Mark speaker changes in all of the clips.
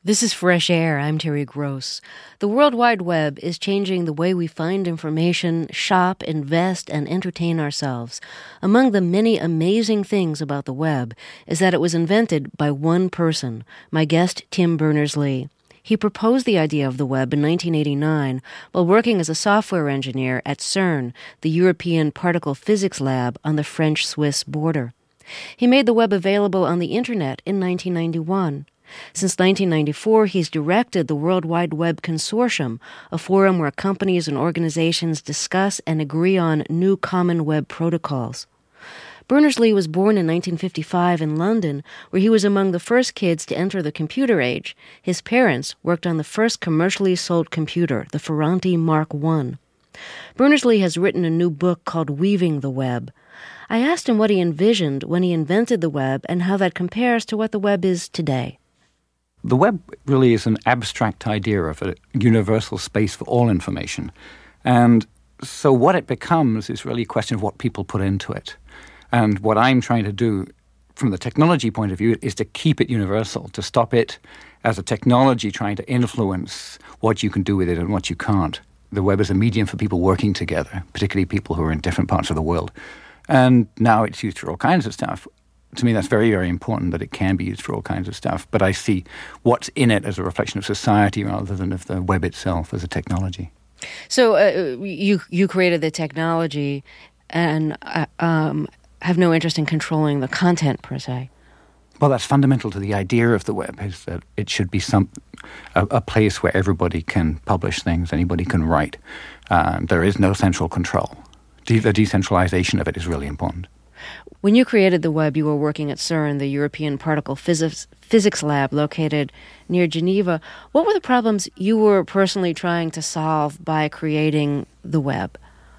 Speaker 1: This is Fresh Air. I'm Terry Gross. The World Wide Web is changing the way we find information, shop, invest, and entertain ourselves. Among the many amazing things about the web is that it was invented by one person, my guest, Tim Berners-Lee. He proposed the idea of the web in 1989 while working as a software engineer at CERN, the European Particle Physics Lab on the French-Swiss border. He made the web available on the Internet in 1991. Since 1994, he's directed the World Wide Web Consortium, a forum where companies and organizations discuss and agree on new common web protocols. Berners-Lee was born in 1955 in London, where he was among the first kids to enter the computer age. His parents worked on the first commercially sold computer, the Ferranti Mark I. Berners-Lee has written a new book called Weaving the Web. I asked him what he envisioned when he invented the web and how that compares to what the web is today.
Speaker 2: The web really is an abstract idea of a universal space for all information. And so what it becomes is really a question of what people put into it. And what I'm trying to do from the technology point of view is to keep it universal, to stop it as a technology trying to influence what you can do with it and what you can't. The web is a medium for people working together, particularly people who are in different parts of the world. And now it's used for all kinds of stuff. To me, that's very, very important that it can be used for all kinds of stuff. But I see what's in it as a reflection of society rather than of the web itself as a technology.
Speaker 1: So you created the technology and have no interest in controlling the content per se.
Speaker 2: Well, that's fundamental to the idea of the web, is that it should be a place where everybody can publish things, anybody can write. There is no central control. The decentralization of it is really important.
Speaker 1: When you created the web, you were working at CERN, the European Particle Physics Lab located near Geneva. What were the problems you were personally trying to solve by creating the web?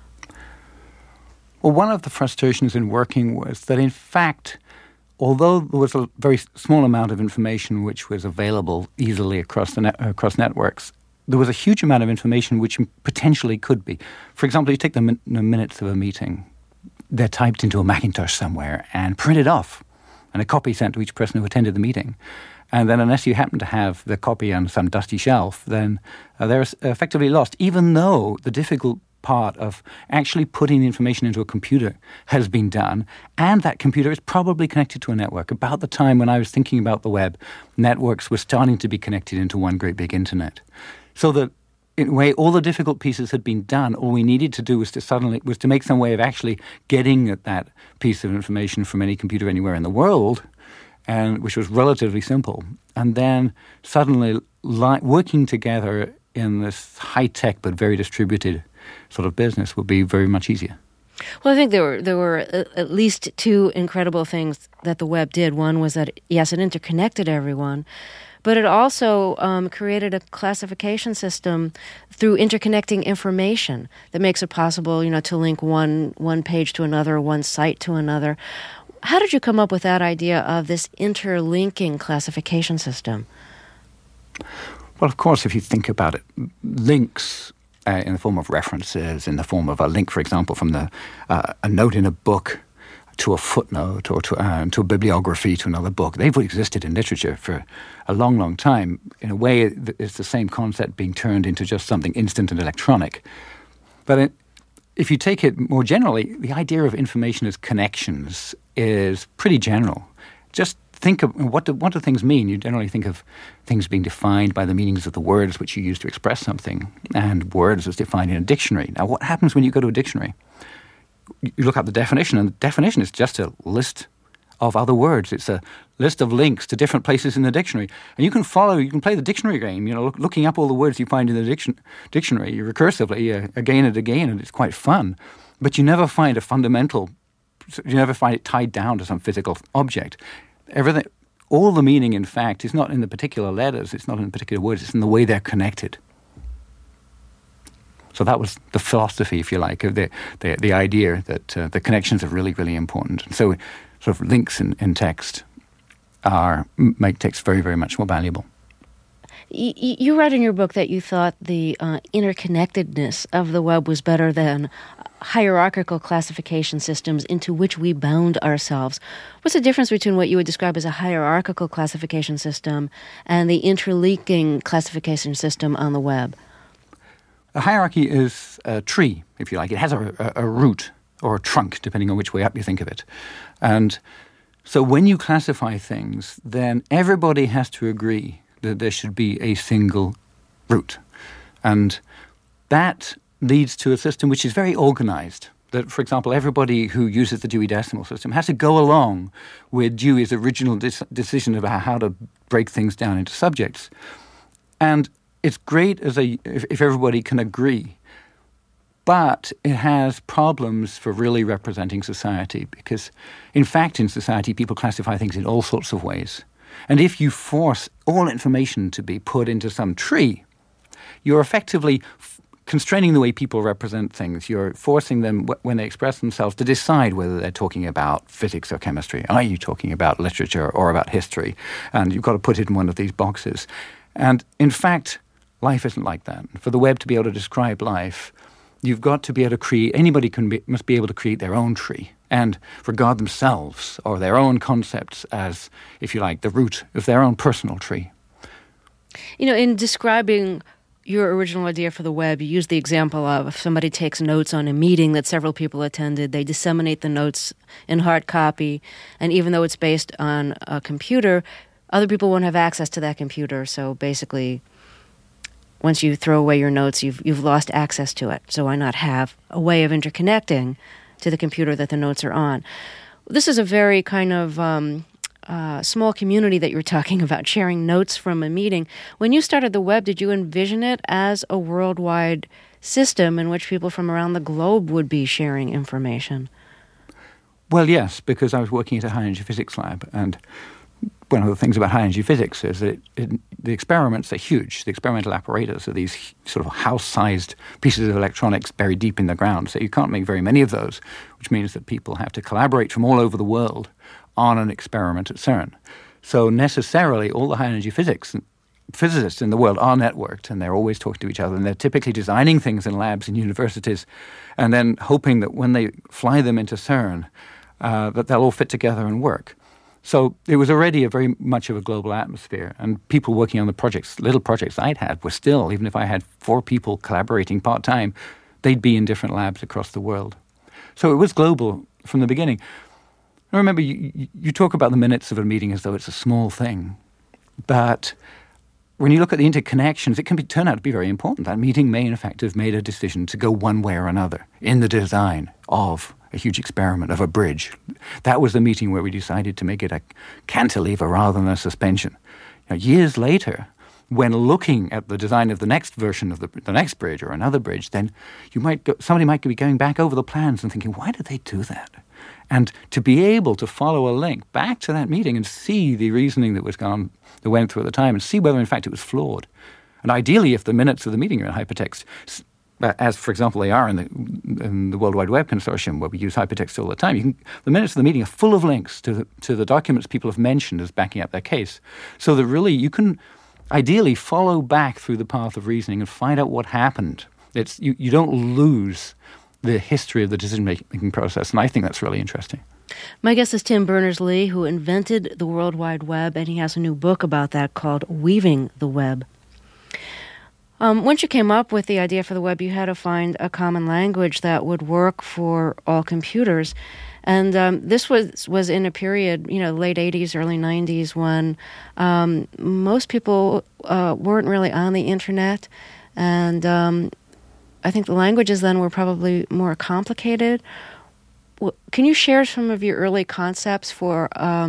Speaker 2: Well, one of the frustrations in working was that, in fact, although there was a very small amount of information which was available easily across networks, there was a huge amount of information which potentially could be. For example, you take the minutes of a meeting. They're typed into a Macintosh somewhere and printed off, and a copy sent to each person who attended the meeting. And then unless you happen to have the copy on some dusty shelf, then they're effectively lost, even though the difficult part of actually putting information into a computer has been done, and that computer is probably connected to a network. About the time when I was thinking about the web, networks were starting to be connected into one great big internet. So that in a way, all the difficult pieces had been done. All we needed to do was to make some way of actually getting at that piece of information from any computer anywhere in the world, and which was relatively simple. And then suddenly, working together in this high-tech but very distributed sort of business would be very much easier.
Speaker 1: Well, I think there were at least two incredible things that the web did. One was that, yes, it interconnected everyone, but it also created a classification system through interconnecting information that makes it possible, to link one page to another, one site to another. How did you come up with that idea of this interlinking classification system?
Speaker 2: Well, of course, if you think about it, links in the form of references, in the form of a link, for example, from a note in a book to a footnote or to a bibliography to another book. They've existed in literature for a long, long time. In a way, it's the same concept being turned into just something instant and electronic. But if you take it more generally, the idea of information as connections is pretty general. Just think of what do things mean? You generally think of things being defined by the meanings of the words which you use to express something, and words as defined in a dictionary. Now, what happens when you go to a dictionary? You look up the definition, and the definition is just a list of other words. It's a list of links to different places in the dictionary. And you can play the dictionary game, looking up all the words you find in the dictionary recursively again and again, and it's quite fun. But you never find you never find it tied down to some physical object. Everything, all the meaning, in fact, is not in the particular letters, it's not in the particular words, it's in the way they're connected. So that was the philosophy, if you like, of the idea that the connections are really, really important. And so sort of links in text make text very, very much more valuable.
Speaker 1: You write in your book that you thought the interconnectedness of the web was better than hierarchical classification systems into which we bound ourselves. What's the difference between what you would describe as a hierarchical classification system and the interlinking classification system on the web?
Speaker 2: A hierarchy is a tree, if you like. It has a root or a trunk, depending on which way up you think of it. And so when you classify things, then everybody has to agree that there should be a single root. And that leads to a system which is very organized. That, for example, everybody who uses the Dewey Decimal System has to go along with Dewey's original decision about how to break things down into subjects. And it's great if everybody can agree. But it has problems for really representing society because, in fact, in society, people classify things in all sorts of ways. And if you force all information to be put into some tree, you're effectively constraining the way people represent things. You're forcing them, when they express themselves, to decide whether they're talking about physics or chemistry. Are you talking about literature or about history? And you've got to put it in one of these boxes. And in fact, life isn't like that. For the web to be able to describe life, you've got to be able to create, must be able to create their own tree and regard themselves or their own concepts as, if you like, the root of their own personal tree.
Speaker 1: You know, in describing your original idea for the web, you use the example of if somebody takes notes on a meeting that several people attended, they disseminate the notes in hard copy, and even though it's based on a computer, other people won't have access to that computer. So basically, once you throw away your notes, you've lost access to it. So why not have a way of interconnecting to the computer that the notes are on? This is a very kind of small community that you were talking about, sharing notes from a meeting. When you started the web, did you envision it as a worldwide system in which people from around the globe would be sharing information?
Speaker 2: Well, yes, because I was working at a high-energy physics lab, and one of the things about high-energy physics is that the experiments are huge. The experimental apparatus are these sort of house-sized pieces of electronics buried deep in the ground, so you can't make very many of those, which means that people have to collaborate from all over the world on an experiment at CERN. So necessarily all the high-energy physicists in the world are networked, and they're always talking to each other, and they're typically designing things in labs in universities and then hoping that when they fly them into CERN, that they'll all fit together and work. So it was already a very much of a global atmosphere, and people working on the projects, little projects I'd had, were still, even if I had 4 people collaborating part-time, they'd be in different labs across the world. So it was global from the beginning. I remember you talk about the minutes of a meeting as though it's a small thing, but when you look at the interconnections, it can turn out to be very important. That meeting may, in fact, have made a decision to go one way or another in the design of a huge experiment, of a bridge. That was the meeting where we decided to make it a cantilever rather than a suspension. Now, years later, when looking at the design of the next version of the next bridge or another bridge, then somebody might be going back over the plans and thinking, why did they do that? And to be able to follow a link back to that meeting and see the reasoning that went through at the time and see whether, in fact, it was flawed. And ideally, if the minutes of the meeting are in hypertext, as, for example, they are in the World Wide Web Consortium, where we use hypertext all the time, the minutes of the meeting are full of links to the documents people have mentioned as backing up their case. So that really you can ideally follow back through the path of reasoning and find out what happened. You don't lose the history of the decision-making process, and I think that's really interesting.
Speaker 1: My guest is Tim Berners-Lee, who invented the World Wide Web, and he has a new book about that called Weaving the Web. Once you came up with the idea for the web, you had to find a common language that would work for all computers. And this was in a period, late 80s, early 90s, when most people weren't really on the internet. And I think the languages then were probably more complicated. Well, can you share some of your early concepts for,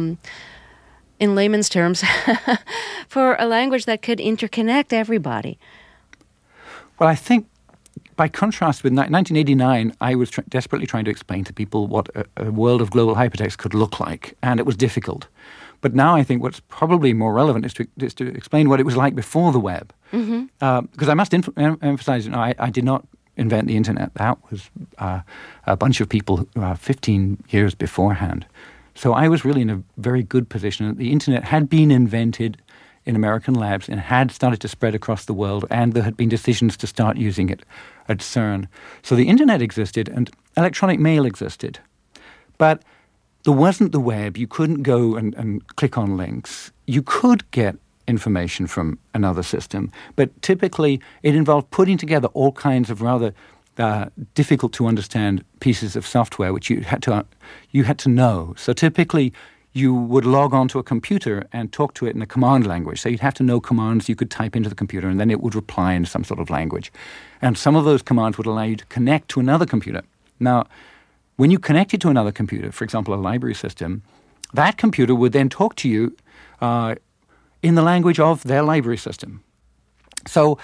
Speaker 1: in layman's terms, for a language that could interconnect everybody?
Speaker 2: Well, I think by contrast with 1989, I was desperately trying to explain to people what a world of global hypertext could look like, and it was difficult. But now I think what's probably more relevant is to explain what it was like before the web. Mm-hmm. Because I must emphasize, I did not invent the internet. That was a bunch of people 15 years beforehand. So I was really in a very good position. The internet had been invented in American labs and had started to spread across the world, and there had been decisions to start using it at CERN. So the internet existed and electronic mail existed. But there wasn't the web. You couldn't go and click on links. You could get information from another system, but typically it involved putting together all kinds of rather difficult to understand pieces of software which you had to know. So typically you would log onto a computer and talk to it in a command language. So you'd have to know commands you could type into the computer, and then it would reply in some sort of language. And some of those commands would allow you to connect to another computer. Now, when you connected to another computer, for example, a library system, that computer would then talk to you in the language of their library system. So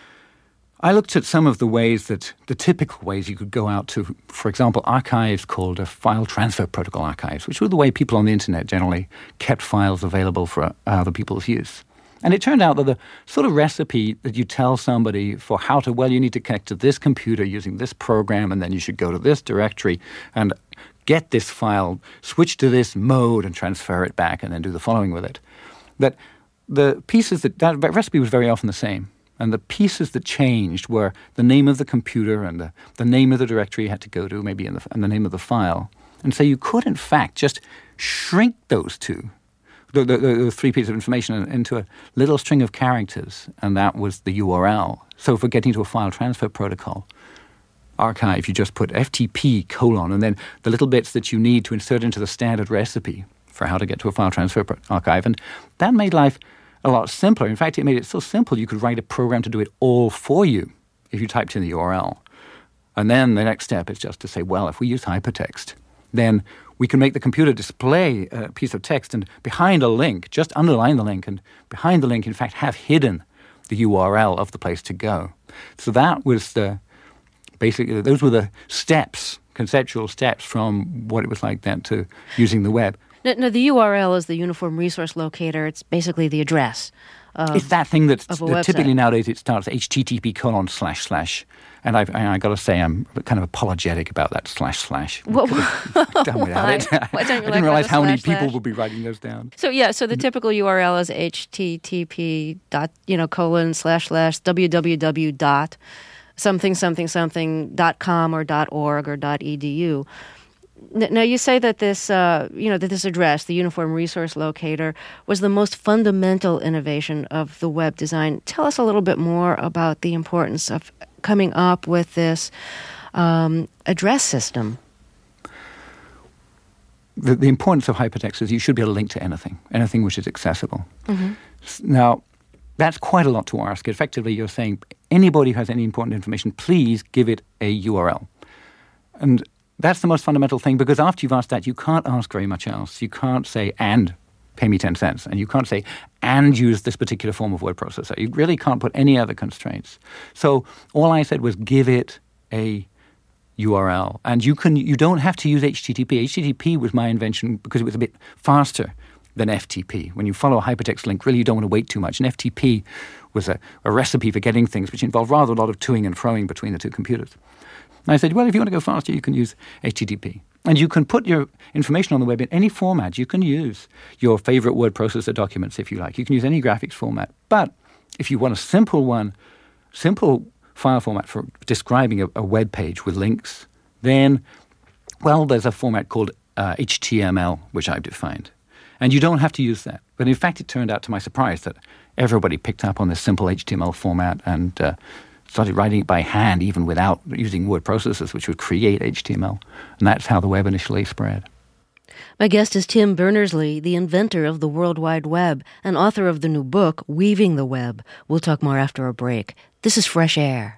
Speaker 2: I looked at some of the typical ways you could go out to, for example, archives called file transfer protocol archives, which were the way people on the internet generally kept files available for other people's use. And it turned out that the sort of recipe that you tell somebody for how to, well, you need to connect to this computer using this program, and then you should go to this directory and get this file, switch to this mode and transfer it back, and then do the following with it. That the pieces that recipe was very often the same. And the pieces that changed were the name of the computer and the name of the directory you had to go to, maybe, and the name of the file. And so you could, in fact, just shrink those two, the three pieces of information, into a little string of characters, and that was the URL. So for getting to a file transfer protocol archive, you just put FTP : and then the little bits that you need to insert into the standard recipe for how to get to a file transfer archive. And that made life a lot simpler. In fact, it made it so simple you could write a program to do it all for you if you typed in the URL. And then the next step is just to say, well, if we use hypertext, then we can make the computer display a piece of text, and behind a link, just underline the link, and behind the link, in fact, have hidden the URL of the place to go. So that was basically, those were the steps, conceptual steps from what it was like then to using the web.
Speaker 1: No, the URL is the Uniform Resource Locator. It's basically the address.
Speaker 2: It's that thing that typically
Speaker 1: website.
Speaker 2: Nowadays it starts http://. And I got to say, I'm kind of apologetic about that /
Speaker 1: What,
Speaker 2: done without it.
Speaker 1: Why don't you
Speaker 2: I didn't realize how many
Speaker 1: /
Speaker 2: people would be writing those down.
Speaker 1: So the typical URL is http : // www.something.com or .org or .edu. Now, you say that this address, the Uniform Resource Locator, was the most fundamental innovation of the web design. Tell us a little bit more about the importance of coming up with this address system.
Speaker 2: The importance of hypertext is you should be able to link to anything which is accessible. Mm-hmm. Now, that's quite a lot to ask. Effectively, you're saying anybody who has any important information, please give it a URL. And that's the most fundamental thing, because after you've asked that, you can't ask very much else. You can't say, and pay me 10 cents. And you can't say, and use this particular form of word processor. You really can't put any other constraints. So all I said was give it a URL. And you don't have to use HTTP. HTTP was my invention because it was a bit faster than FTP. When you follow a hypertext link, really you don't want to wait too much. And FTP was a recipe for getting things which involved rather a lot of toing and froing between the two computers. And I said, well, if you want to go faster, you can use HTTP. And you can put your information on the web in any format. You can use your favorite word processor documents, if you like. You can use any graphics format. But if you want a simple file format for describing a web page with links, then, well, there's a format called HTML, which I've defined. And you don't have to use that. But in fact, it turned out to my surprise that everybody picked up on this simple HTML format and started writing it by hand, even without using word processors, which would create HTML. And that's how the web initially spread.
Speaker 1: My guest is Tim Berners-Lee, the inventor of the World Wide Web and author of the new book, Weaving the Web. We'll talk more after a break. This is Fresh Air.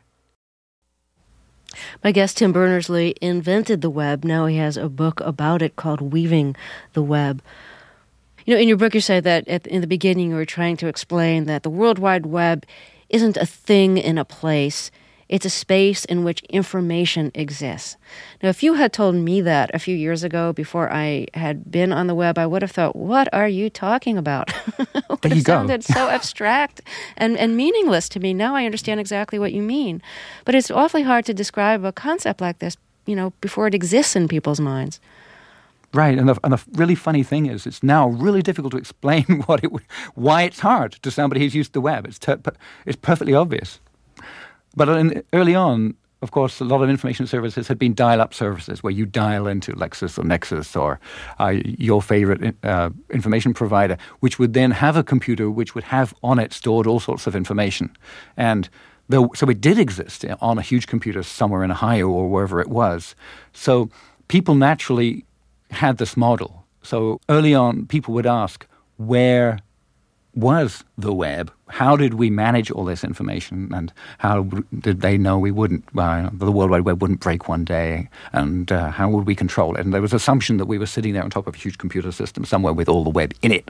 Speaker 1: My guest, Tim Berners-Lee, invented the web. Now he has a book about it called Weaving the Web. In your book you say that in the beginning you were trying to explain that the World Wide Web isn't a thing in a place. It's a space in which information exists. Now, if you had told me that a few years ago before I had been on the web, I would have thought, what are you talking about? It sounded so abstract and meaningless to me. Now I understand exactly what you mean. But it's awfully hard to describe a concept like this, before it exists in people's minds.
Speaker 2: Right, and the really funny thing is, it's now really difficult to explain why it's hard to somebody who's used the web. It's perfectly obvious. But early on, of course, a lot of information services had been dial-up services where you dial into Lexis or Nexus or your favorite information provider, which would then have a computer which would have on it stored all sorts of information. And so it did exist on a huge computer somewhere in Ohio or wherever it was. So people naturally had this model. So early on, people would ask, where was the web? How did we manage all this information? And how did they know we wouldn't, the World Wide Web wouldn't break one day? And how would we control it? And there was assumption that we were sitting there on top of a huge computer system somewhere with all the web in it.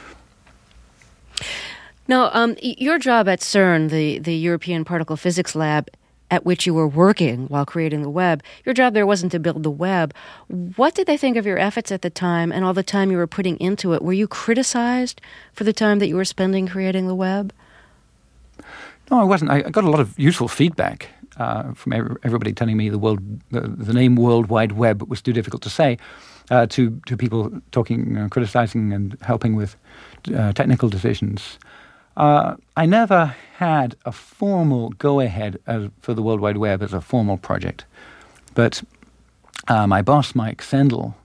Speaker 1: Now, your job at CERN, the European Particle Physics Lab, at which you were working while creating the web, your job there wasn't to build the web. What did they think of your efforts at the time and all the time you were putting into it? Were you criticized for the time that you were spending creating the web?
Speaker 2: No, I wasn't. I got a lot of useful feedback from everybody telling me the name World Wide Web was too difficult to say, to people talking, criticizing and helping with technical decisions. I never had a formal go-ahead for the World Wide Web as a formal project. But my boss, Mike Sendall,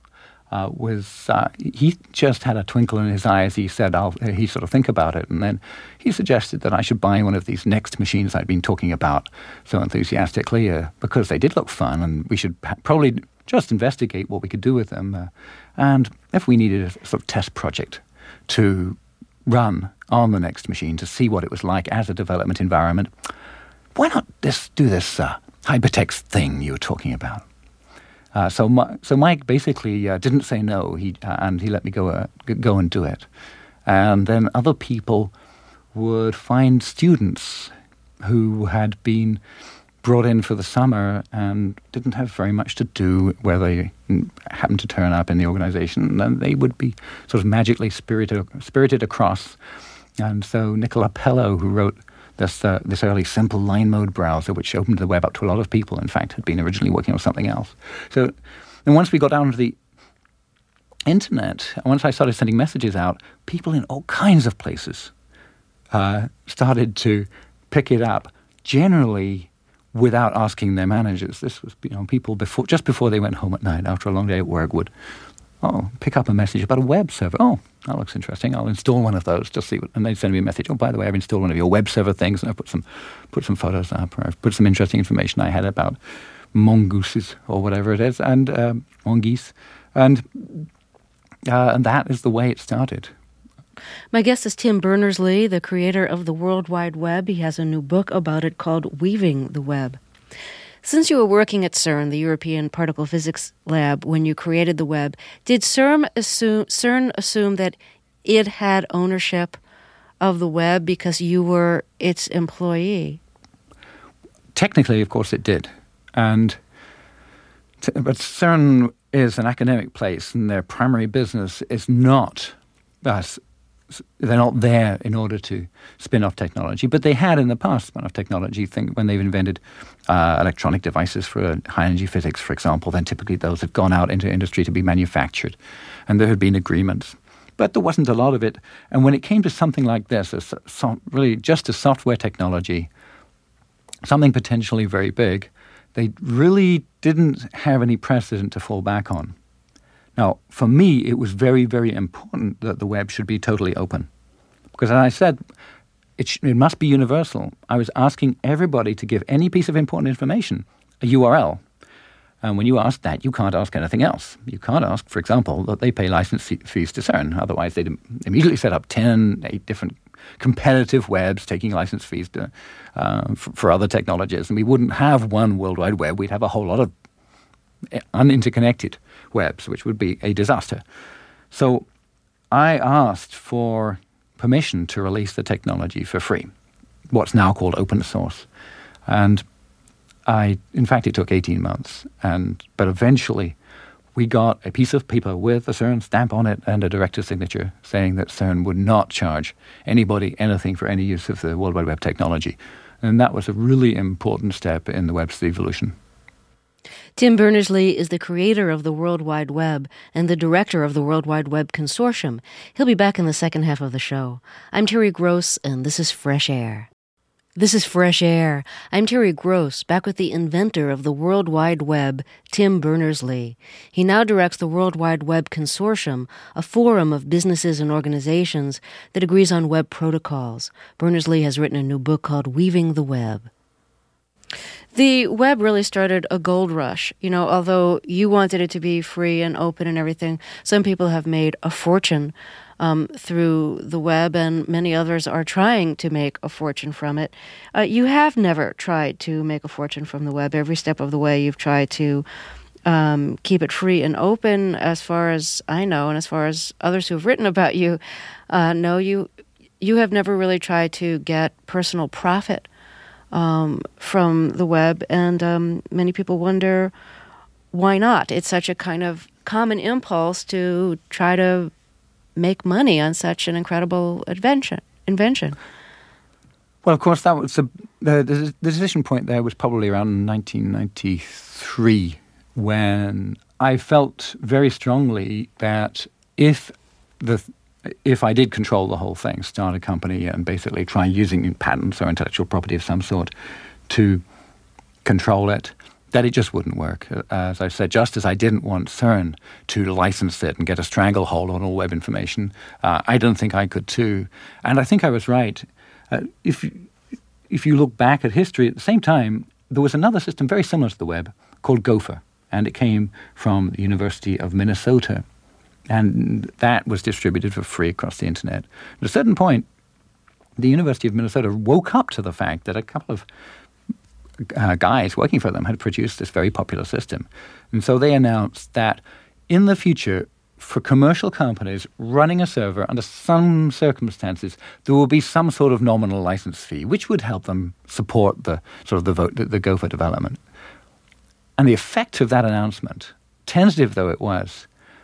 Speaker 2: he just had a twinkle in his eye as he said, he sort of think about it. And then he suggested that I should buy one of these Next machines I'd been talking about so enthusiastically because they did look fun and we should probably just investigate what we could do with them. And if we needed a sort of test project to run on the Next machine to see what it was like as a development environment, why not do this hypertext thing you were talking about? So Mike basically didn't say no, and he let me go and do it. And then other people would find students who had been brought in for the summer and didn't have very much to do where they happened to turn up in the organization, and then they would be sort of magically spirited across. And so Nicola Pello, who wrote this early simple line mode browser, which opened the web up to a lot of people, in fact, had been originally working on something else. So then once we got down to the internet, once I started sending messages out, people in all kinds of places started to pick it up, generally without asking their managers. This was, people just before they went home at night after a long day at work would pick up a message about a web server. Oh, that looks interesting. I'll install one of those. Just see what, and they'd send me a message. Oh, by the way, I've installed one of your web server things, and I've put some photos up, or I've put some interesting information I had about mongooses or whatever it is, and mongoose, and that is the way it started.
Speaker 1: My guest is Tim Berners-Lee, the creator of the World Wide Web. He has a new book about it called Weaving the Web. Since you were working at CERN, the European Particle Physics Lab, when you created the web, did CERN assume that it had ownership of the web because you were its employee?
Speaker 2: Technically, of course, it did. But CERN is an academic place, and their primary business is not they're not there in order to spin off technology, but they had in the past spun off technology. When they've invented electronic devices for high-energy physics, for example, then typically those have gone out into industry to be manufactured, and there had been agreements. But there wasn't a lot of it. And when it came to something like this, really just a software technology, something potentially very big, they really didn't have any precedent to fall back on. Now, for me, it was very, very important that the web should be totally open. Because as I said, it must be universal. I was asking everybody to give any piece of important information a URL. And when you ask that, you can't ask anything else. You can't ask, for example, that they pay license fees to CERN. Otherwise, they'd immediately set up 8 different competitive webs taking license fees for other technologies. And we wouldn't have one World Wide Web. We'd have a whole lot of uninterconnected webs, which would be a disaster. So I asked for permission to release the technology for free, what's now called open source. And in fact, it took 18 months. But eventually, we got a piece of paper with a CERN stamp on it and a director's signature saying that CERN would not charge anybody anything for any use of the World Wide Web technology. And that was a really important step in the web's evolution.
Speaker 1: Tim Berners-Lee is the creator of the World Wide Web and the director of the World Wide Web Consortium. He'll be back in the second half of the show. I'm Terry Gross, and this is Fresh Air. This is Fresh Air. I'm Terry Gross, back with the inventor of the World Wide Web, Tim Berners-Lee. He now directs the World Wide Web Consortium, a forum of businesses and organizations that agrees on web protocols. Berners-Lee has written a new book called Weaving the Web. The web really started a gold rush. You know, although you wanted it to be free and open and everything, some people have made a fortune through the web, and many others are trying to make a fortune from it. You have never tried to make a fortune from the web. Every step of the way you've tried to keep it free and open, as far as I know, and as far as others who have written about you know, you have never really tried to get personal profit from the web, and many people wonder why not. It's such a kind of common impulse to try to make money on such an incredible invention.
Speaker 2: Well, of course, that was the decision point there was probably around 1993, when I felt very strongly that if I did control the whole thing, start a company and basically try using patents or intellectual property of some sort to control it, that it just wouldn't work. As I said, just as I didn't want CERN to license it and get a stranglehold on all web information, I don't think I could too. And I think I was right. If you look back at history, at the same time, there was another system very similar to the web called Gopher, and it came from the University of Minnesota. And that was distributed for free across the internet. At a certain point, the University of Minnesota woke up to the fact that a couple of guys working for them had produced this very popular system. And so they announced that in the future, for commercial companies running a server under some circumstances, there will be some sort of nominal license fee, which would help them support the Gopher development. And the effect of that announcement, tentative though it was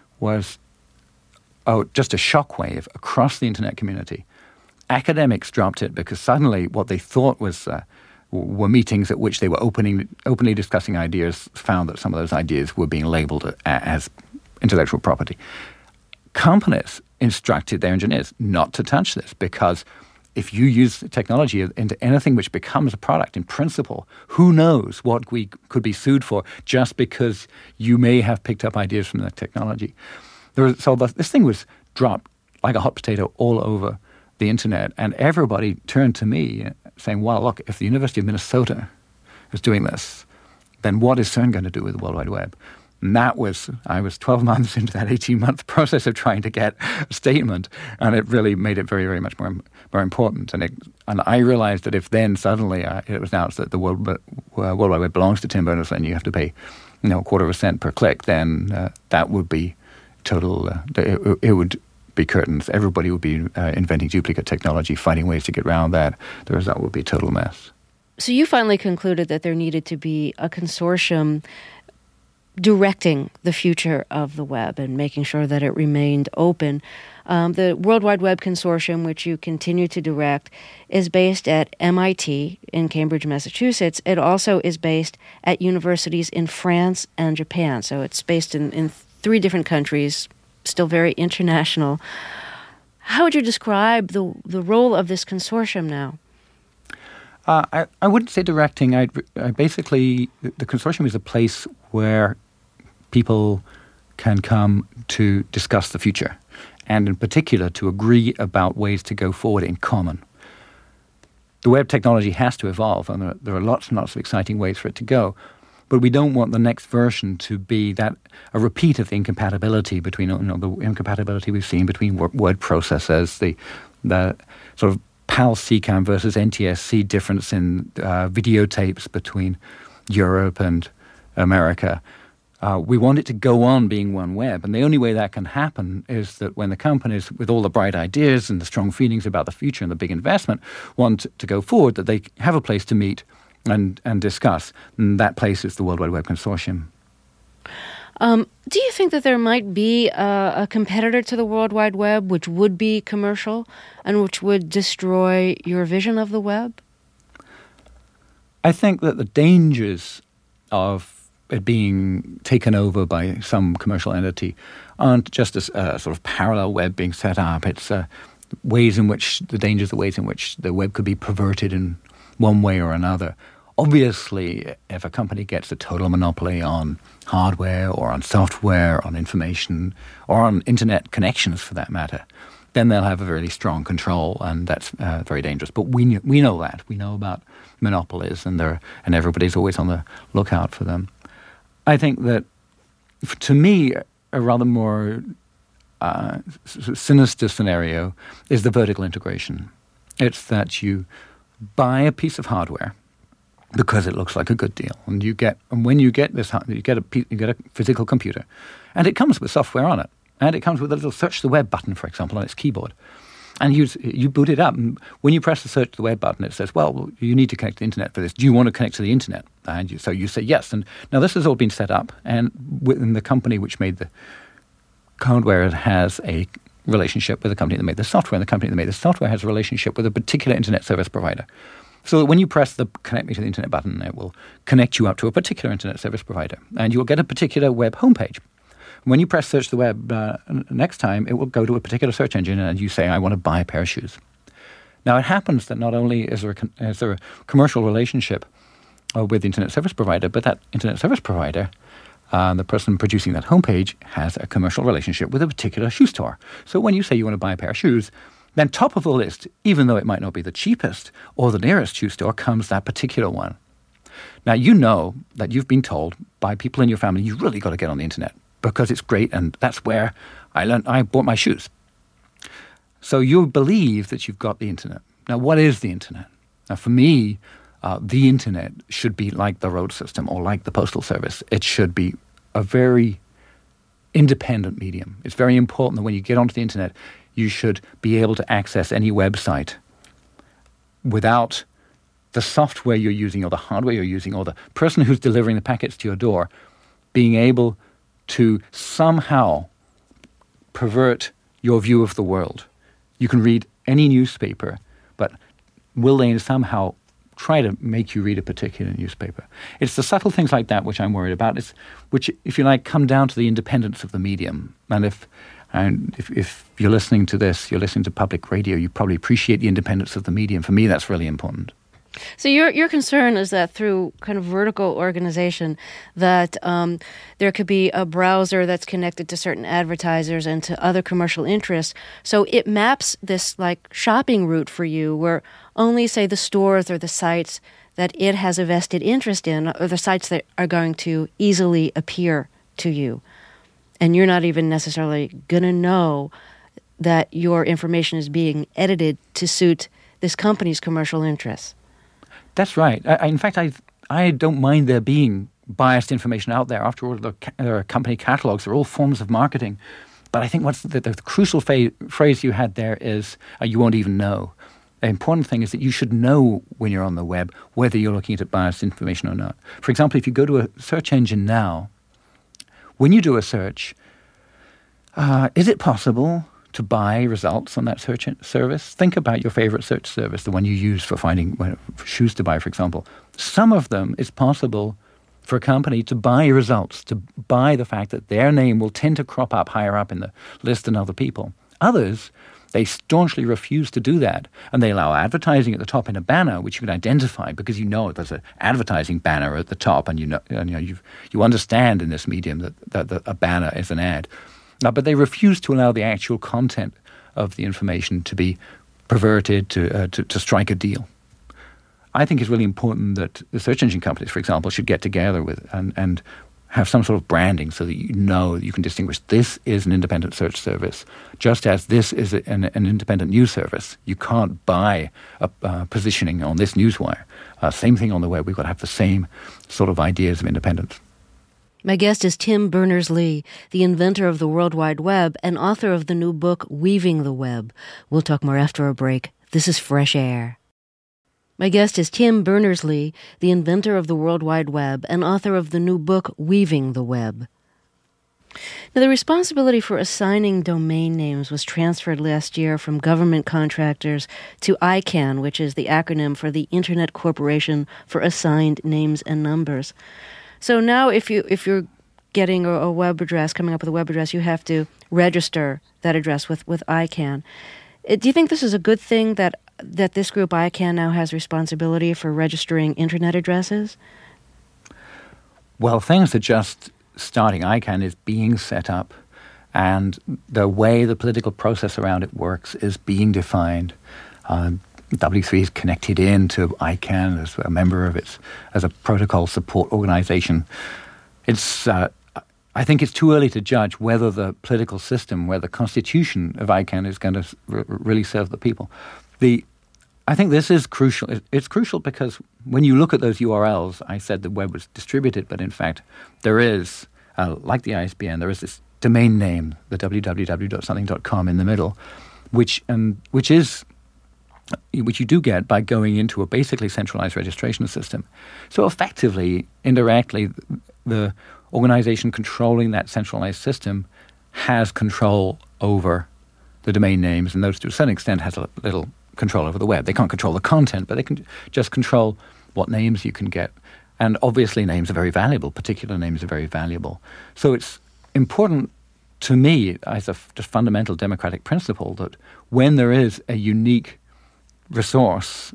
Speaker 2: just a shockwave across the internet community. Academics dropped it because suddenly what they thought were meetings at which they were openly discussing ideas found that some of those ideas were being labeled as intellectual property. Companies instructed their engineers not to touch this, because if you use technology into anything which becomes a product in principle, who knows what we could be sued for just because you may have picked up ideas from that technology. So this thing was dropped like a hot potato all over the internet, and everybody turned to me saying, well, look, if the University of Minnesota is doing this, then what is CERN going to do with the World Wide Web? And I was 12 months into that 18-month process of trying to get a statement, and it really made it very, very much more important. And I realized that if then suddenly it was announced that the World Wide Web belongs to Tim Berners-Lee and you have to pay a quarter of a cent per click, then that would be total, it would be curtains. Everybody would be inventing duplicate technology, finding ways to get around that. The result would be a total mess.
Speaker 1: So you finally concluded that there needed to be a consortium directing the future of the web and making sure that it remained open. The World Wide Web Consortium, which you continue to direct, is based at MIT in Cambridge, Massachusetts. It also is based at universities in France and Japan. So it's based in 3 different countries, still very international. How would you describe the role of this consortium now?
Speaker 2: I wouldn't say directing. I basically, the consortium is a place where people can come to discuss the future, and in particular to agree about ways to go forward in common. The web technology has to evolve, and there are lots and lots of exciting ways for it to go. But we don't want the next version to be a repeat of the incompatibility between the incompatibility we've seen between word processors, the sort of PAL-CCAM versus NTSC difference in videotapes between Europe and America. We want it to go on being one web, and the only way that can happen is that when the companies with all the bright ideas and the strong feelings about the future and the big investment want to go forward, that they have a place to meet and discuss. And that place is the World Wide Web Consortium.
Speaker 1: Do you think that there might be a competitor to the World Wide Web which would be commercial and which would destroy your vision of the web?
Speaker 2: I think that the dangers of it being taken over by some commercial entity aren't just a sort of parallel web being set up. It's the ways in which the web could be perverted in one way or another. Obviously, if a company gets a total monopoly on hardware or on software, on information, or on internet connections for that matter, then they'll have a really strong control, and that's very dangerous. But we know that. We know about monopolies, and everybody's always on the lookout for them. I think that, to me, a rather more sinister scenario is the vertical integration. It's that you buy a piece of hardware because it looks like a good deal, and when you get this, you get a physical computer, and it comes with software on it, and it comes with a little search the web button, for example, on its keyboard. And you boot it up, and when you press the search the web button, it says, well, you need to connect to the internet for this. Do you want to connect to the internet? And so you say yes. And now this has all been set up, and within the company which made the hardware has a relationship with the company that made the software, and the company that made the software has a relationship with a particular internet service provider. So that when you press the connect me to the internet button, it will connect you up to a particular internet service provider, and you will get a particular web homepage. When you press search the web next time, it will go to a particular search engine, and you say, I want to buy a pair of shoes. Now, it happens that not only is there a commercial relationship with the internet service provider, but that internet service provider, the person producing that homepage, has a commercial relationship with a particular shoe store. So when you say you want to buy a pair of shoes, then top of the list, even though it might not be the cheapest or the nearest shoe store, comes that particular one. Now, you know that you've been told by people in your family, you really got to get on the internet, because it's great, and that's where I bought my shoes. So you believe that you've got the internet. Now, what is the internet? Now, for me, the internet should be like the road system or like the postal service. It should be a very independent medium. It's very important that when you get onto the internet, you should be able to access any website without the software you're using or the hardware you're using or the person who's delivering the packets to your door being able to somehow pervert your view of the world. You can read any newspaper, but will they somehow try to make you read a particular newspaper? It's the subtle things like that which I'm worried about, which, if you like, come down to the independence of the medium. And if you're listening to this, you're listening to public radio, you probably appreciate the independence of the medium. For me, that's really important.
Speaker 1: So your concern is that through kind of vertical organization, that there could be a browser that's connected to certain advertisers and to other commercial interests. So it maps this like shopping route for you, where only, say, the stores or the sites that it has a vested interest in are the sites that are going to easily appear to you. And you're not even necessarily going to know that your information is being edited to suit this company's commercial interests.
Speaker 2: That's right. In fact, I don't mind there being biased information out there. After all, there are company catalogs. They're all forms of marketing. But I think what's the crucial phrase you had there is you won't even know. The important thing is that you should know when you're on the web whether you're looking at biased information or not. For example, if you go to a search engine now, when you do a search, is it possible to buy results on that search service? Think about your favorite search service, the one you use for finding shoes to buy, for example. Some of them, it's possible for a company to buy results, to buy the fact that their name will tend to crop up higher up in the list than other people. Others, they staunchly refuse to do that, and they allow advertising at the top in a banner, which you can identify because you know there's an advertising banner at the top, and you understand in this medium that a banner is an ad. But they refuse to allow the actual content of the information to be perverted, to strike a deal. I think it's really important that the search engine companies, for example, should get together with and have some sort of branding so that you know you can distinguish this is an independent search service, just as this is an independent news service. You can't buy a positioning on this newswire. Same thing on the web. We've got to have the same sort of ideas of independence.
Speaker 1: My guest is Tim Berners-Lee, the inventor of the World Wide Web and author of the new book, Weaving the Web. We'll talk more after a break. This is Fresh Air. My guest is Tim Berners-Lee, the inventor of the World Wide Web and author of the new book, Weaving the Web. Now, the responsibility for assigning domain names was transferred last year from government contractors to ICANN, which is the acronym for the Internet Corporation for Assigned Names and Numbers. So now if you're getting a web address, coming up with a web address, you have to register that address with ICANN. Do you think this is a good thing that this group ICANN now has responsibility for registering internet addresses?
Speaker 2: Well, things are just starting. ICANN is being set up, and the way the political process around it works is being defined. W3 is connected into ICANN as a member of as a protocol support organization. I think it's too early to judge whether the political system, where the constitution of ICANN is going to really serve the people. I think this is crucial. It's crucial because when you look at those URLs, I said the web was distributed, but in fact there is, like the ISBN, there is this domain name, the www.something.com in the middle, which you do get by going into a basically centralized registration system. So effectively, indirectly, the organization controlling that centralized system has control over the domain names, and those to a certain extent has a little control over the web. They can't control the content, but they can just control what names you can get. And obviously names are very valuable. Particular names are very valuable. So it's important to me as a just fundamental democratic principle that when there is a unique resource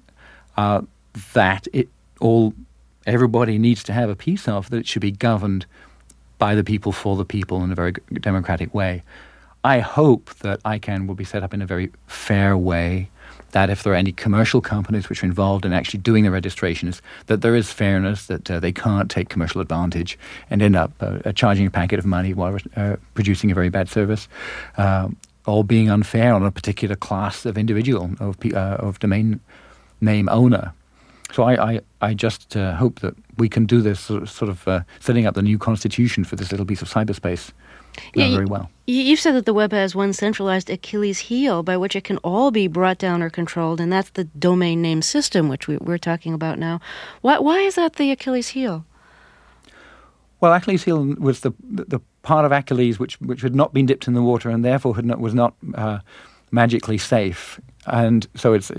Speaker 2: that everybody needs to have a piece of, that it should be governed by the people for the people in a very democratic way. I hope that ICANN will be set up in a very fair way, that if there are any commercial companies which are involved in actually doing the registrations, that there is fairness, that they can't take commercial advantage and end up charging a packet of money while producing a very bad service, or being unfair on a particular class of individual, of domain name owner. So I just hope that we can do this sort of setting up the new constitution for this little piece of cyberspace very well.
Speaker 1: You've said that the web has one centralized Achilles heel by which it can all be brought down or controlled, and that's the domain name system, which we're talking about now. Why is that the Achilles heel?
Speaker 2: Well, Achilles heel was the part of Achilles which had not been dipped in the water and therefore was not magically safe. And so it's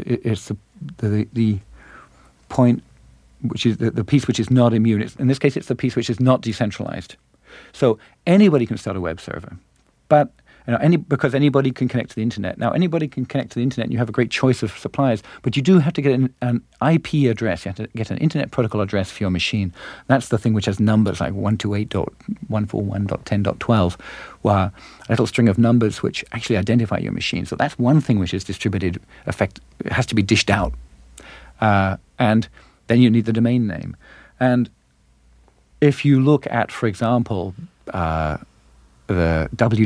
Speaker 2: the point which is the piece which is not immune. In this case, it's the piece which is not decentralized. So anybody can start a web server, but because anybody can connect to the internet. Now, anybody can connect to the internet, and you have a great choice of suppliers, but you do have to get an IP address. You have to get an internet protocol address for your machine. That's the thing which has numbers like 128.141.10.12, a little string of numbers which actually identify your machine. So that's one thing which is distributed. It has to be dished out, and then you need the domain name. And if you look at, for example, the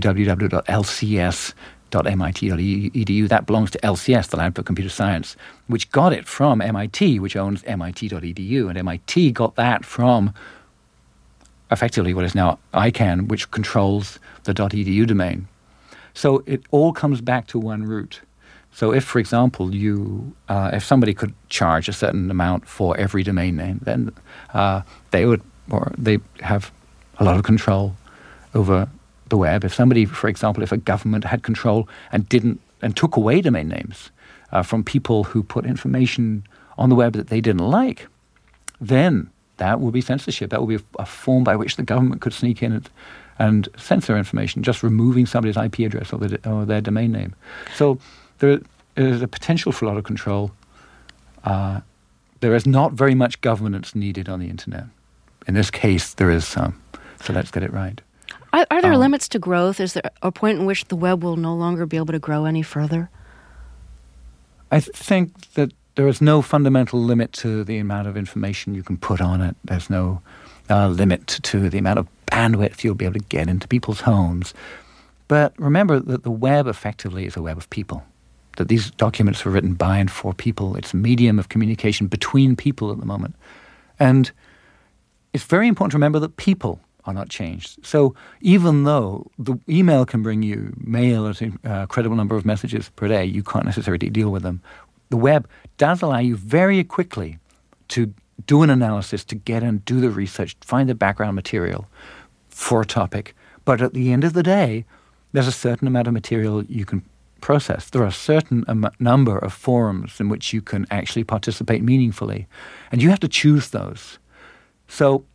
Speaker 2: www.lcs.mit.edu, that belongs to LCS, the Lab for Computer Science, which got it from MIT, which owns MIT.edu, and MIT got that from effectively what is now ICANN, which controls the .edu domain. So it all comes back to one root. So if, for example, if somebody could charge a certain amount for every domain name, then they have a lot of control over the web. If somebody, for example, if a government had control and took away domain names from people who put information on the web that they didn't like, then that would be censorship. That would be a form by which the government could sneak in and censor information, just removing somebody's IP address or their domain name. So there is a potential for a lot of control. There is not very much governance needed on the internet. In this case, there is some. So let's get it right.
Speaker 1: Are there limits to growth? Is there a point in which the web will no longer be able to grow any further?
Speaker 2: I think that there is no fundamental limit to the amount of information you can put on it. There's no limit to the amount of bandwidth you'll be able to get into people's homes. But remember that the web effectively is a web of people, that these documents were written by and for people. It's a medium of communication between people at the moment. And it's very important to remember that people are not changed. So even though the email can bring you mail at a credible number of messages per day, you can't necessarily deal with them. The web does allow you very quickly to do an analysis, to get in, do the research, find the background material for a topic. But at the end of the day, there's a certain amount of material you can process. There are a certain number of forums in which you can actually participate meaningfully. And you have to choose those. So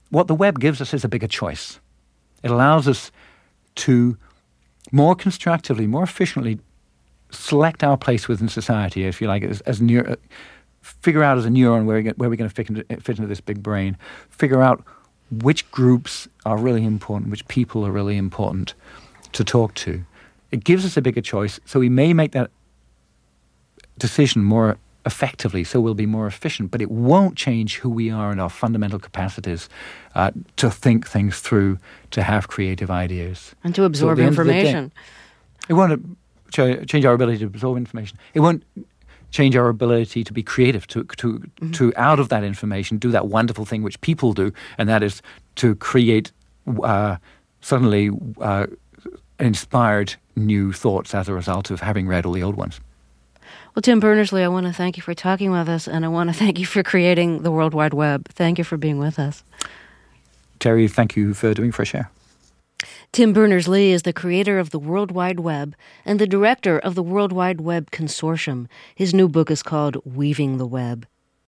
Speaker 2: what the web gives us is a bigger choice. It allows us to more constructively, more efficiently select our place within society, if you like, figure out as a neuron where we're going to fit into this big brain, figure out which groups are really important, which people are really important to talk to. It gives us a bigger choice, so we may make that decision more effectively, so we'll be more efficient, but it won't change who we are and our fundamental capacities to think things through, to have creative ideas.
Speaker 1: And to absorb information.
Speaker 2: It won't change our ability to absorb information. It won't change our ability to be creative, to out of that information do that wonderful thing which people do, and that is to create suddenly inspired new thoughts as a result of having read all the old ones.
Speaker 1: Well, Tim Berners-Lee, I want to thank you for talking with us, and I want to thank you for creating the World Wide Web. Thank you for being with us.
Speaker 2: Terry, thank you for doing Fresh Air.
Speaker 1: Tim Berners-Lee is the creator of the World Wide Web and the director of the World Wide Web Consortium. His new book is called Weaving the Web.